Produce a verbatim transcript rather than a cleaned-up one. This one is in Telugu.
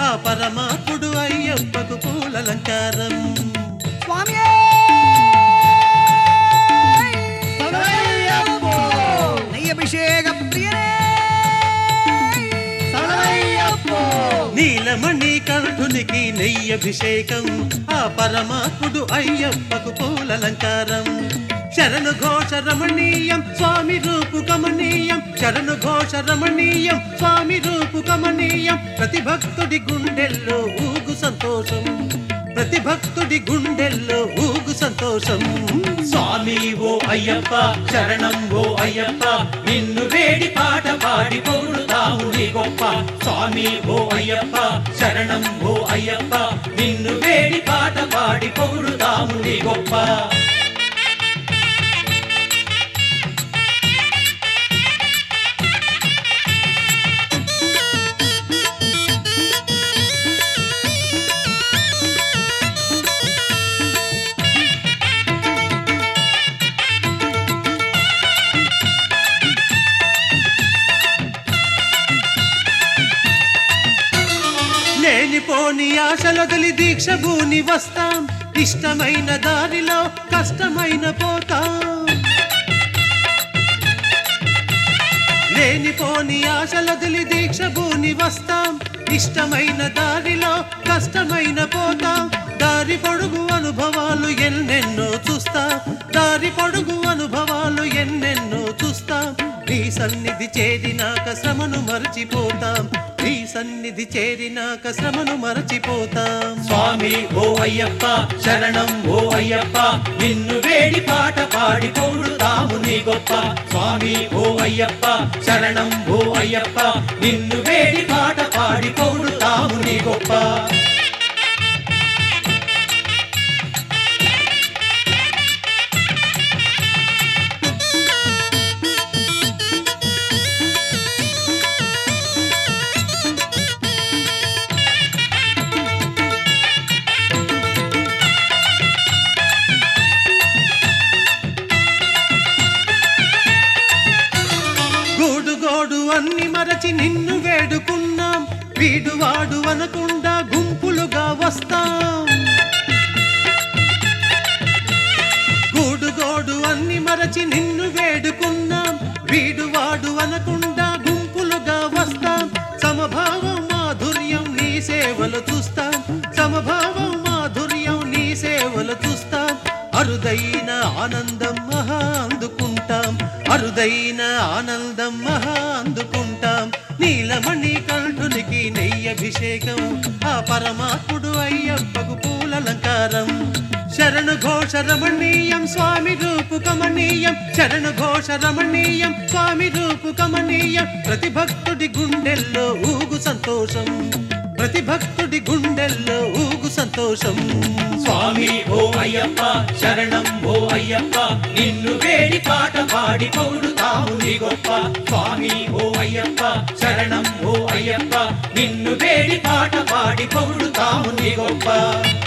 ఆ పరమాత్ముడు అయ్యప్పకు పూలలంకారం. స్వామి అభిషేక ప్రియనే నీలమణి కంఠునికి నెయ్యభిషేకం, ఆ పరమాత్ముడు అయ్యప్పకు పూలలంకారం. శరణు ఘోష రమణీయం స్వామి రూపు కమనీయం, శరణు ఘోష రమణీయం స్వామి రూపు కమనీయం. ప్రతి భక్తుడి గుండెల్లో ఊగు సంతోషం, ప్రతి భక్తుడి గుండెల్లో ఊగు సంతోషం. స్వామి ఓ అయ్యప్ప శరణం ఓ అయ్యప్ప, నిన్ను వేడి పాట పాడి పొగుడుతాము నీ గొప్ప. స్వామి ఓ అయ్యప్ప శరణం ఓ అయ్యప్ప, నిన్ను వేడి పాట పాడి పొగుడుతాము నీ గొప్ప. లేనిపోని ఆశలొదిలి దీక్ష భూని వస్తాం, ఇష్టమైన దారిలో కష్టమైన పోతాం. లేనిపోని ఆశలొదిలి దీక్ష భూని వస్తాం, ఇష్టమైన దారిలో కష్టమైన పోతాం. దారి పొడుగు అనుభవాలు ఎన్నెన్నో చూస్తాం, దారి పొడుగు అనుభవాలు ఎన్నెన్నో చూస్తాం. నీ సన్నిధి చేరినాక శ్రమను మరచిపోతాం, నీ సన్నిధి చేరినాక శ్రమను మరచిపోతాం. స్వామి ఓ అయ్యప్ప శరణం ఓ అయ్యప్ప, నిన్ను వేడి పాట పాడి పొగుడుతాము నీ గొప్ప. స్వామి ఓ అయ్యప్ప శరణం ఓ అయ్యప్ప, నిన్ను వేడి పాట పాడి పొగుడుతాము నీ గొప్ప. గోడు గోడు అన్ని మరచి నిన్ను వేడుకున్నాం, వీడు వాడు అనకుండా గుంపులుగా వస్తాం. గోడు గోడు అన్ని మరచి నిన్ను వేడుకున్నాం, వీడు వాడు అనకుండా గుంపులుగా వస్తాం. సమభావం మాధుర్యం నీ సేవలు చూస్తాం, సమభావం మాధుర్యం నీ సేవలు చూస్తాం. అరుదైన ఆనందం మహా అందుకుంటాం, అరుదైన ఆనందం మహా అందుకుంటాం. నీలమణి కంఠునికి నెయ్యభిషేకం, ఆ పరమాత్ముడు అయ్యప్పకు పూలలంకారం. శరణు ఘోష రమణీయం స్వామి రూపు కమనీయం, శరణు ఘోష రమణీయం స్వామి రూపు కమనీయం. ప్రతి భక్తుడి గుండెల్లో ఊగు సంతోషం, ప్రతి భక్తుడి గుండెల్లో ఊగు సంతోషం. స్వామి ఓ అయ్యప్ప శరణం ఓ అయ్యప్ప, నిన్ను వేడి పాట పాడి పొగుడుతాము నీ గొప్ప. స్వామి ఓ అయ్యప్ప శరణం ఓ అయ్యప్ప, నిన్ను వేడి పాట పాడి పొగుడుతాము నీ గొప్ప.